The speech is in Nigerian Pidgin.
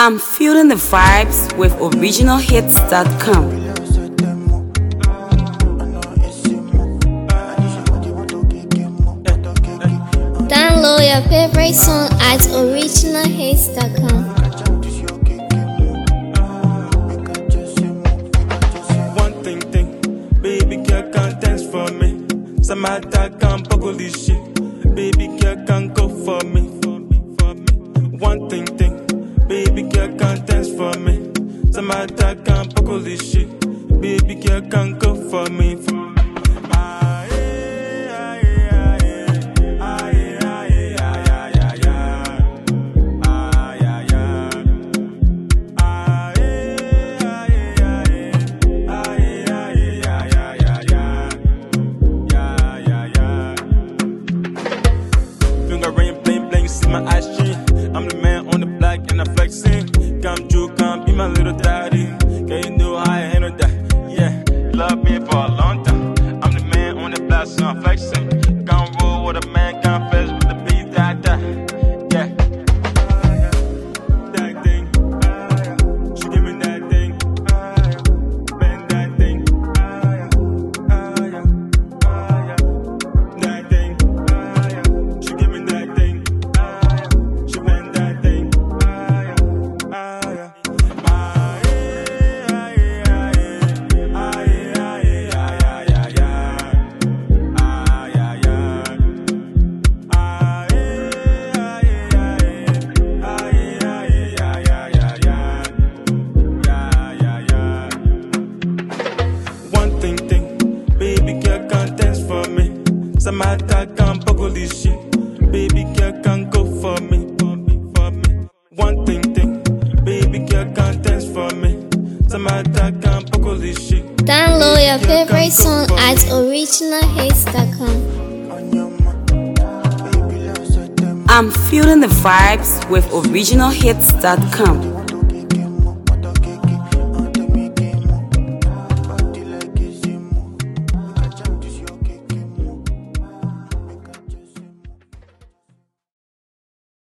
I'm feeling the vibes with originalhits.com. Download your favorite song at originalhits.com. One thing, baby girl can't dance for me. Some attack can't buckle this shit. Baby girl can't go for me. One thing, baby girl can't dance for me. Some attack can't buckle this shit. Baby girl can't go for me. My eyes stream. I'm the man on the block and I'm flexing. Come true, come be my little daddy. Can you know how I handle that? Yeah, love me for a long time. I'm the man on the block, so I'm flexing. Can't roll with a man, can't flex with the beat that. Yeah. That thing. She give me that thing. Bend that thing. That thing. She give me that thing. Baby girl can't dance for me. Some attack can't buckle this shit. Baby girl can't go for me. One thing, baby girl can't dance for me. Some attack can't buckle this shit. Download your favorite song at originalhits.com. I'm feeling the vibes with originalhits.com.